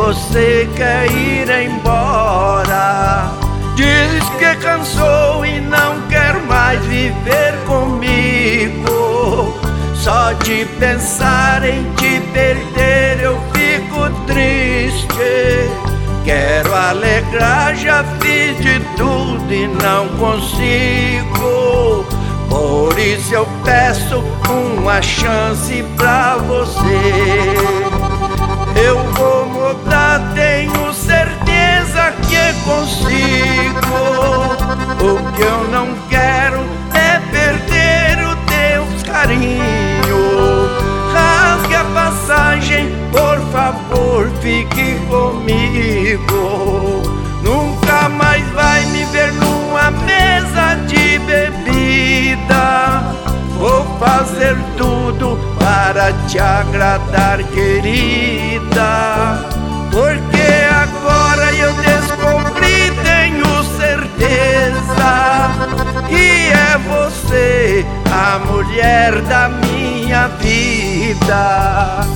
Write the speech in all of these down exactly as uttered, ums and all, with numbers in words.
você quer ir embora. Diz que cansou e não quer mais viver comigo. Só de pensar em te perder eu fico triste. Quero alegrar, já fiz de tudo e não consigo. Por isso eu peço uma chance pra você. Eu vou mudar, tenho certeza que consigo. O que eu não quero é perder o teu carinho. Rasgue a passagem, por favor, fique comigo. Nunca mais vai me ver numa mesa de bebida. Vou fazer tudo para te agradar, querida. Porque agora eu descobri, tenho certeza, que é você a mulher da minha vida.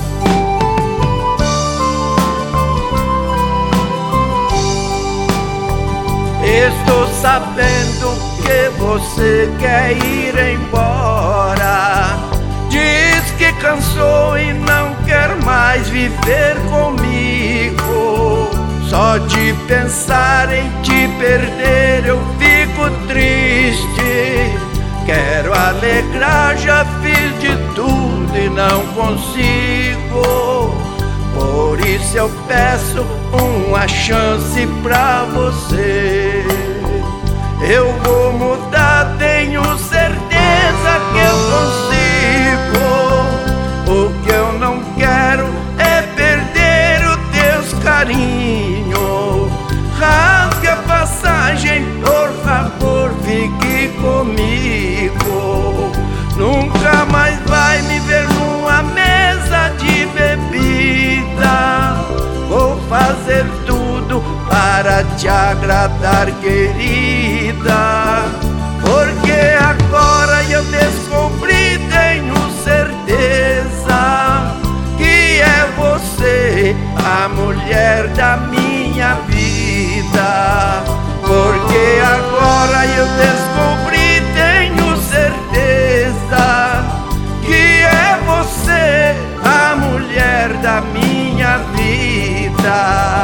Estou sabendo que você quer ir embora. Diz que cansou e não quer mais viver comigo. Só de pensar em te perder eu fico triste. Quero alegrar, já fiz de tudo e não consigo. Por isso eu peço uma chance pra você. Eu vou mudar, tenho certeza que eu consigo. O que eu não quero é perder o teu carinho. Rasgue a passagem, por favor, fique comigo. Nunca mais vai me ver numa mesa de bebida. Vou fazer tudo para te agradar, querida. Porque agora eu descobri, tenho certeza, que é você a mulher da minha vida. Porque agora eu descobri, tenho certeza, que é você a mulher da minha vida.